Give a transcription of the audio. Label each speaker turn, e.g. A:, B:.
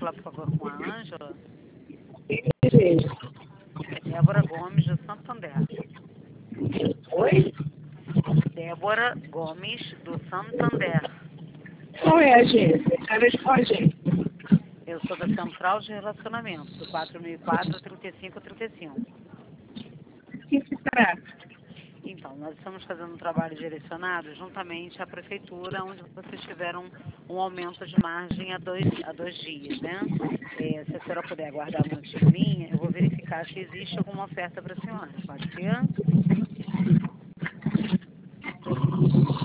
A: falar, por favor, com a Ângela?
B: Desejo.
A: Débora Gomes, do Santander.
B: Oi?
A: Débora Gomes, do Santander.
B: Qual é a agência? Cara de qual agência?
A: Eu sou da Central de Relacionamento, do 4004-3535.
B: O que se trata?
A: Então, nós estamos fazendo um trabalho direcionado juntamente à prefeitura, onde vocês tiveram um aumento de margem há dois dias, né? Se a senhora puder aguardar um minutinho em linha, eu vou verificar se existe alguma oferta para a senhora. Pode ser?